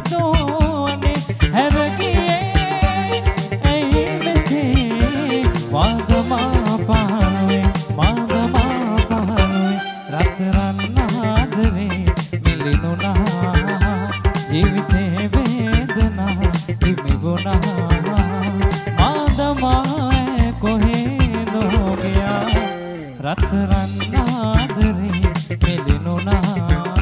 දෝනේ හැරගියේ ඇයි මෙසේ වාගමා පානුවේ මාගමා පානුවේ රත්තරන් ආදරේ මිලිනුනා ජීවිතේ වේදනා හිමිවුණා මාදමා කොහෙදෝ ගියා රත්තරන් ආදරේ මිලිනුනා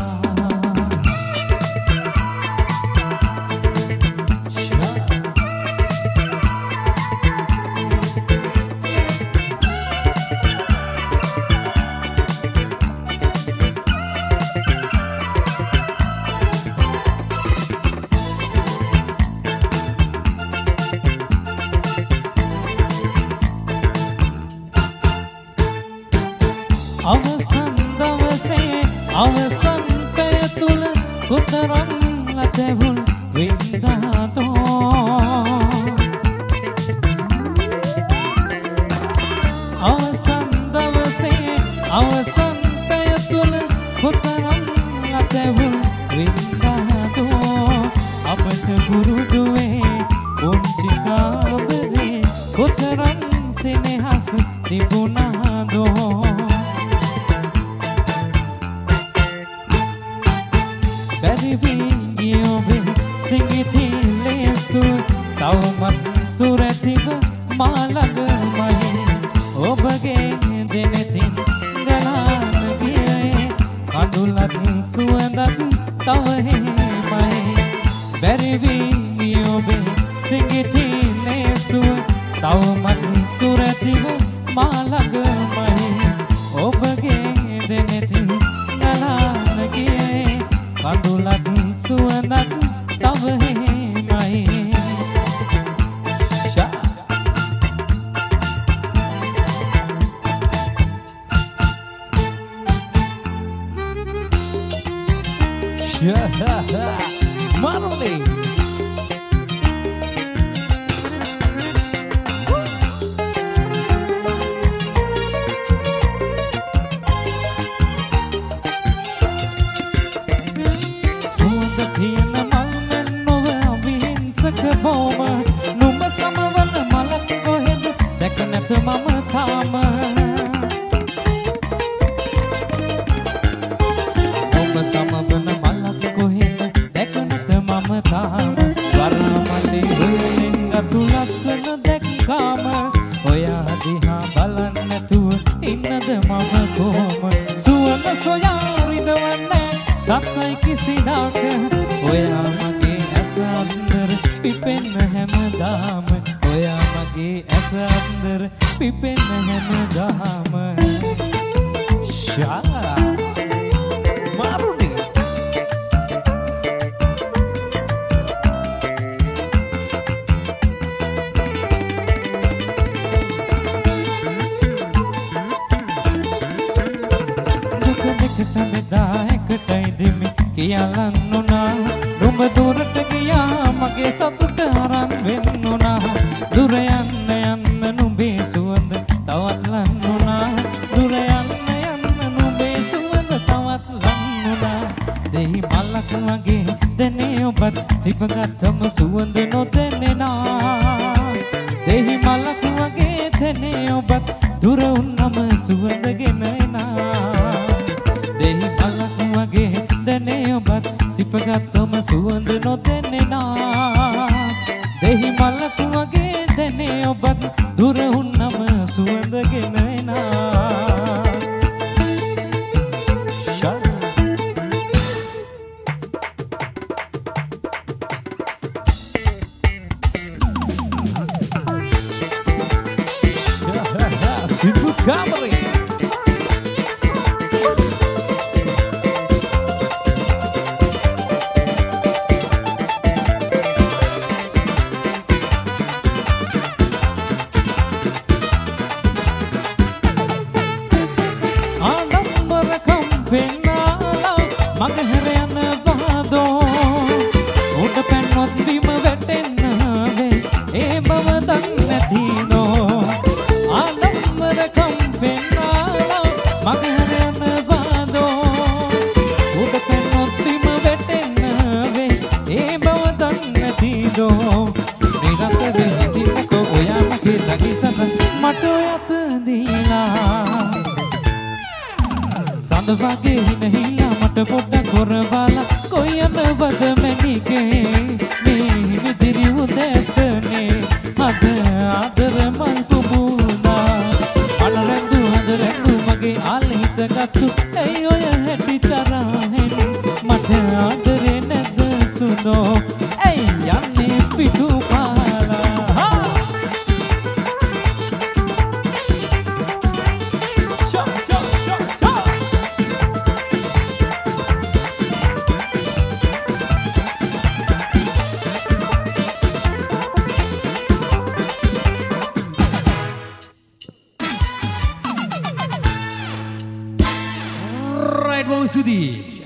අවසන් දවසේ අවසන් පැය තුල කොතරම් අතැවුල් වින්දාතෝ අවසන් දවසේ අවසන් පැය තුල කොතරම් අතැවුල් වින්දාතෝ අපට පුරුදුවේ පුංචි කාමරේ කොතරම් සෙනෙහස තිබුණාදෝ බැරිවී ඔබේ සිඟිතින් ලේසු තවමත් සුරැතිව මා ළඟමයි ඔබගේ දෙනෙතින් ගලාන ගියේ කඳුලත් සුවඳත් තව හේමයි බැරිවී ඔබේ සිඟිතින් ලේසු තවමත් සුරැතිව මා ළඟමයි ඔබගේ දෙනෙතින් ගලාන ගියේ කඳුලක් සුවඳක් තව හේමයි Marley තියෙන මල් මෙන් නොව අවිහිංසක බොම නුඹ සමවන මලක් කොහෙද දැක නැත මම තාම නුඹ සමවන මලක් කොහෙද දැක නැත මම තාම වරමලි හොයමින් අතු ලස්සන දැක්කාම ඔයා දිහා බලන්න නැතුව ඉන්නද මම කොහොම සුවඳ සොයා රිදවන්නේ සත්වයි කිසිදාක ඔයා මගේ ඇස අන්දර පිපෙන්න හැමදාම ඔයා මගේ ඇස අන්දර පිපෙන්න හැමදාම ෂා මාරුනි දුක දෙකට බෙදා එකටයි දෙමි කියලන්නුනා නුඹ දුරට ගියා මගේ සතුට අරන් වෙන්නුනා දුර යන්න යන්න නුඹේ සුවඳ තවත් ලන්නුනා දුර යන්න නුඹේ සුවඳ තවත් ලන්නුනා දෙහි මලක් වගේ දැනේ ඔබත් සිපගත්තම සුවඳ නොදැනෙනා දෙහි මලක් වගේ දැනේ ඔබත් දුර වුන්නම සුවඳ ගෙන එනා දෙහි මලක් වගේ දැනේ ඔබත් සිපගත්තම සුවඳ නොදැනෙනා දෙහි මලක් වගේ දැනේ ඔබත් දුර වුන්නම සුවඳ ගෙන එනා Sibu Kamari Hey, සුදෝ නිරන්තරයෙන් හිටින්නකෝ ඔයා මගේ ළඟින් මට ඔයත් දීලා සඳ වගේ හිනහිලා මට පොඩ්ඩක් හොරවලා කොයි යනවද මැනිකේ මේ විදිරි උදැස්නේ අද ආදර මල් පුබුනා අනරැඳු හදරැඳු මගේ ආලිත ගත්තු ඇයි ඔය හැටි තරහෙන් මට ආදරේ නැද සුනෝ ඇයි යන්නේ පිටු පාලා Sudi